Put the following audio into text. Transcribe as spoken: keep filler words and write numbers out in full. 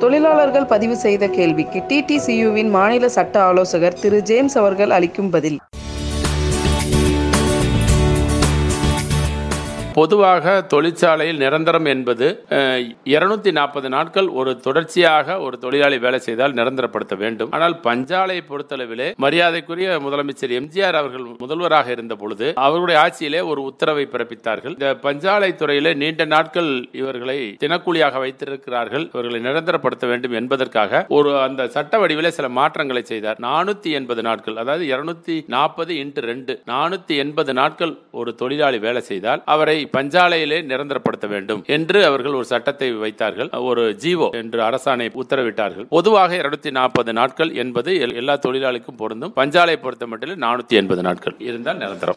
தொழிலாளர்கள் பதிவு செய்த கேள்விக்கு டி டி சி யுவின் மாநில சட்ட ஆலோசகர் திரு ஜேம்ஸ் அவர்கள் அளிக்கும் பதில். பொதுவாக தொழிற்சாலையில் நிரந்தரம் என்பது இருநூத்தி நாற்பது நாட்கள் ஒரு தொடர்ச்சியாக ஒரு தொழிலாளி வேலை செய்தால் நிரந்தரப்படுத்த வேண்டும். ஆனால் பஞ்சாலையை பொறுத்தளவிலே மரியாதைக்குரிய முதலமைச்சர் எம்ஜிஆர் அவர்கள் முதல்வராக இருந்த பொழுது அவர்களுடைய ஆட்சியிலே ஒரு உத்தரவை பிறப்பித்தார்கள். இந்த பஞ்சாலை துறையிலே நீண்ட நாட்கள் இவர்களை தினக்கூலியாக வைத்திருக்கிறார்கள், இவர்களை நிரந்தரப்படுத்த வேண்டும் என்பதற்காக ஒரு அந்த சட்ட வடிவிலே சில மாற்றங்களை செய்தார். நானூத்தி எண்பது நாட்கள், அதாவது இருநூத்தி நாற்பது இன்ட்டு ரெண்டு நானூத்தி எண்பது நாட்கள் ஒரு தொழிலாளி வேலை செய்தால் அவரை பஞ்சாலையிலே நிரந்தரப்படுத்த வேண்டும் என்று அவர்கள் ஒரு சட்டத்தை வைத்தார்கள். ஒரு ஜீவோ என்று அரசாணை உத்தரவிட்டார்கள். பொதுவாக இருநூத்தி நாற்பது நாட்கள் என்பது எல்லா தொழிலாளிக்கும் பொருந்தும். பஞ்சாலை பொறுத்த மட்டும் நானூத்தி எண்பது நாட்கள் இருந்தால் நிரந்தரம்.